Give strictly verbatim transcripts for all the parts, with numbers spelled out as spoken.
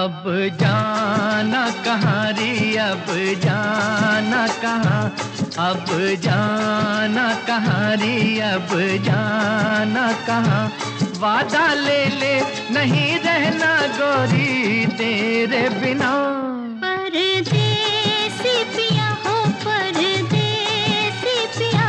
अब जाना कहाँ रे, अब जाना कहाँ, अब जाना कहाँ रे, अब जाना कहाँ। वादा ले ले नहीं रहना गोरी तेरे बिना। परदेसी पिया हो परदेसी पिया।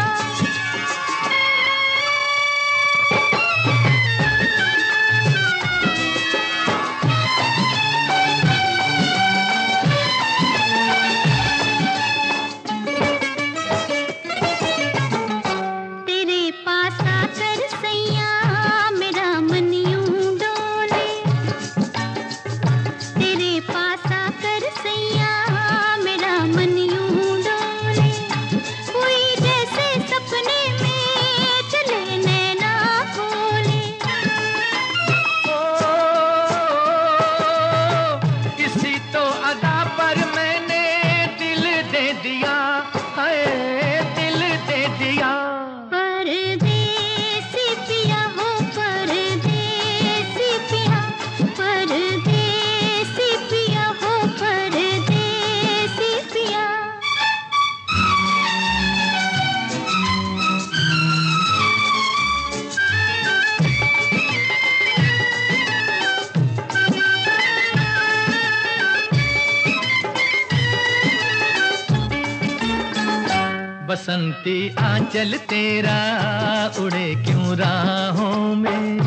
तेरे पास आकर सैया मेरा मन यूं डोले, तेरे पास आकर सैया मेरा मन यूं डोले। कोई जैसे सपने में चले नैना खोले। ओ, इसी तो अदा पर मैंने दिल दे दिया है, दिल दे दिया। परदेसी पिया हो परदेसी पिया, परदेसी पिया हो परदेसी पिया। बसंती आंचल तेरा उड़े क्यों राहों में,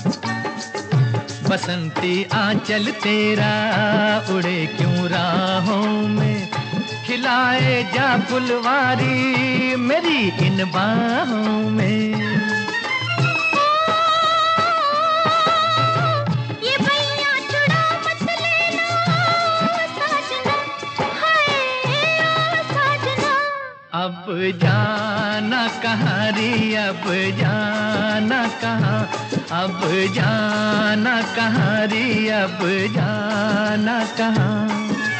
बसंती आंचल तेरा उड़े क्यों राहों में। खिलाए जा फुलवारी मेरी इन बाहों में। ये बैया छुड़ा मत लेना साजना, हाय ओ साजना। अब जाना कहाँ रे, अब जाना कहाँ, अब जाना कहाँ रे, अब जाना कहाँ।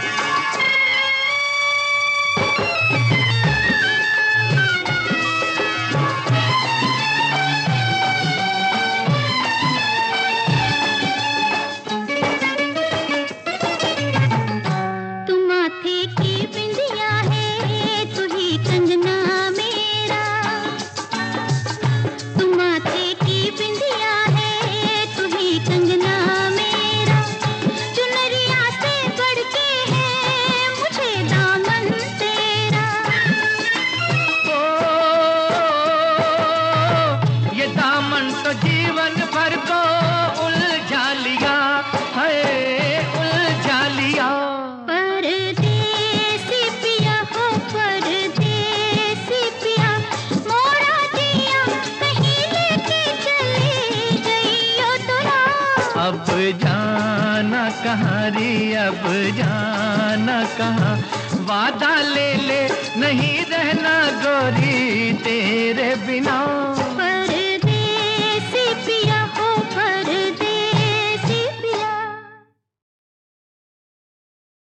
तू माथे की बिंदिया है तू ही कंगना मेरा, तू माथे की बिंदिया है तू ही कंगना मेरा। चुनरिया से बढ़ के है मुझे दामन तेरा। ओ, ये दामन तो जीवन भर को उलझा लिया है, उलझा लिया। परदेसी पिया हो परदेसी पिया, मोरा दिया कहीं लेके चली गई हो तुरा। अब जाना कहाँ रे, अब जाना कहाँ। वादा ले ले नहीं रहना गोरी तेरे बिना।